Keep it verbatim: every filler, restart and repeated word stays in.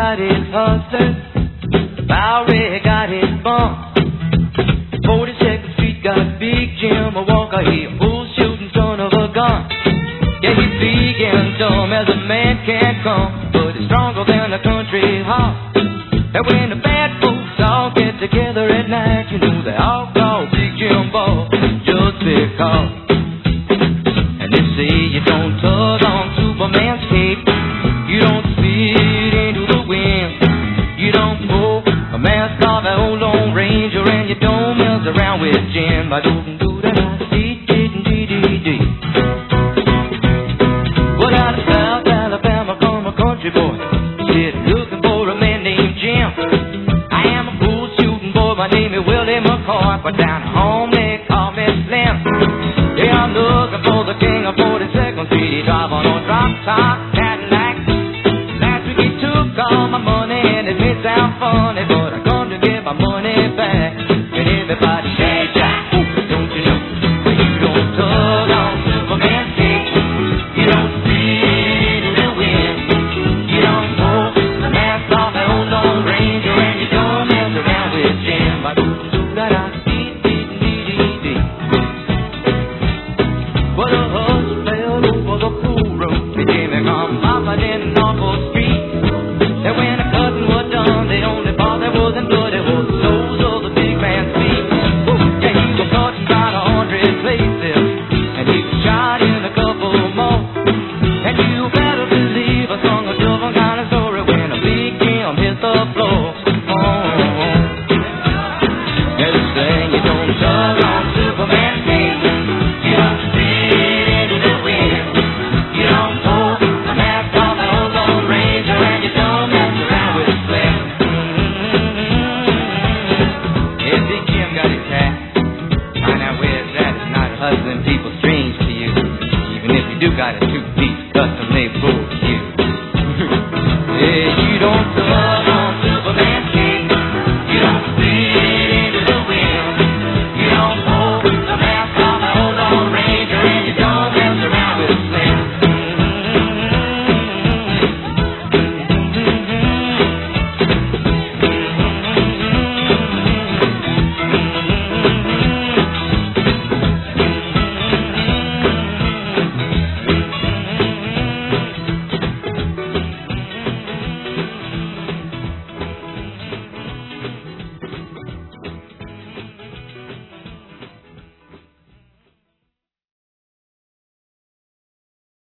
got his hustlers, Bowery got his bump. forty-second Street got Big Jim Walker, he a bull shooting son of a gun. Yeah, he's big and dumb as a man can come, but he's stronger than a country horse. And when the bad folks all get together at night, you know they all call Big Jim Ball just because. And they say you don't tug on Superman's cape, you don't spit into the wind, you don't pull a mask off an old Lone Ranger, and you don't mess around with Jim. I don't do that. Dee dee dee dee dee. Well, out of South Alabama come a country boy, said looking for a man named Jim. I am a bull shooting boy, my name is Willie McCoy, but down home they call me Slim. Yeah, I'm looking for the king of forty-second Street. He drive on a drop top Cadillac. Last week he took all my money and it may sound funny, but I come to get my money back. And everybody say, Jack, ooh, don't you know? Well, you don't tug on Superman's cape, you don't spit in the wind, you don't pull the mask off an old Lone Ranger, and you don't mess around with Jim. I do do that, I dee dee dee dee dee. Well, the horse fell over the pool road, they came and come bopping in off the street. And when the cutting was done, the only part that wasn't blood, it was the soles of the big man's feet. Yeah, he was caught in about a hundred places, and he was shot in a couple more. And you better believe I sung a different kind of story when a big Jim hit the floor. Oh, yeah, they say you don't tug on Superman's cape, you don't spit into the wind, you don't pull the mask off an old Lone Ranger, and you don't mess around with Slim. Mm-hmm. Yeah, Big Jim got his hat. Find out where it's at. It's not hustling people strange to you, even if you do got a two-piece custom-made bull